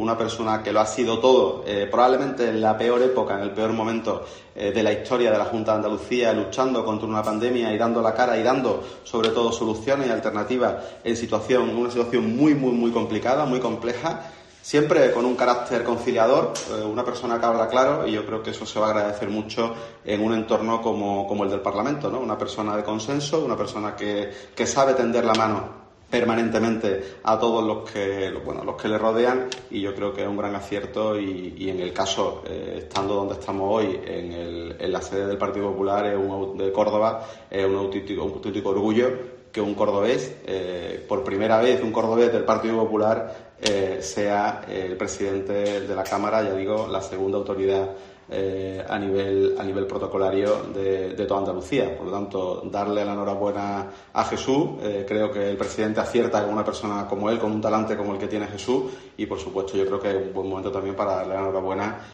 una persona que lo ha sido todo, probablemente en la peor época, en el peor momento de la historia de la Junta de Andalucía, luchando contra una pandemia y dando la cara y dando sobre todo soluciones y alternativas en una situación muy, muy, muy complicada, muy compleja, siempre con un carácter conciliador, una persona que habla claro, y yo creo que eso se va a agradecer mucho en un entorno como el del Parlamento, ¿no? Una persona de consenso, una persona que sabe tender la mano permanentemente a todos los que le rodean, y yo creo que es un gran acierto y en el caso, estando donde estamos hoy, en la sede del Partido Popular de Córdoba, es un auténtico orgullo que un cordobés, por primera vez un cordobés del Partido Popular, sea el presidente de la Cámara, ya digo, la segunda autoridad a nivel protocolario de toda Andalucía. Por lo tanto, darle la enhorabuena a Jesús. Creo que el presidente acierta con una persona como él, con un talante como el que tiene Jesús, y por supuesto yo creo que es un buen momento también para darle la enhorabuena